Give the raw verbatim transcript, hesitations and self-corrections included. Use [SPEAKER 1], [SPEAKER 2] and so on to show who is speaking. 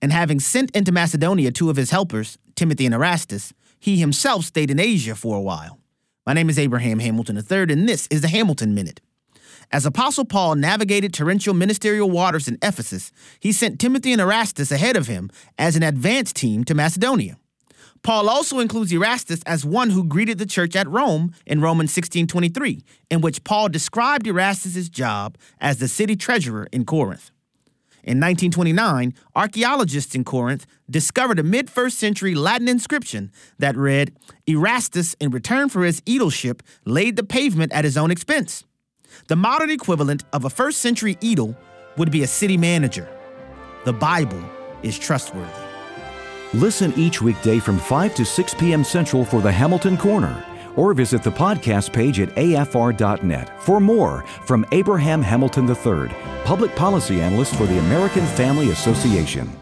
[SPEAKER 1] And having sent into Macedonia two of his helpers, Timothy and Erastus, he himself stayed in Asia for a while. My name is Abraham Hamilton the third, and this is the Hamilton Minute. As Apostle Paul navigated torrential ministerial waters in Ephesus, he sent Timothy and Erastus ahead of him as an advance team to Macedonia. Paul also includes Erastus as one who greeted the church at Rome in Romans sixteen twenty-three, in which Paul described Erastus' job as the city treasurer in Corinth. In nineteen twenty-nine, archaeologists in Corinth discovered a mid-first century Latin inscription that read, "Erastus, in return for his aedileship, laid the pavement at his own expense." The modern equivalent of a first century edil would be a city manager. The Bible is trustworthy.
[SPEAKER 2] Listen each weekday from five to six p.m. Central for the Hamilton Corner, or visit the podcast page at A F R dot net for more from Abraham Hamilton the third, Public Policy Analyst for the American Family Association.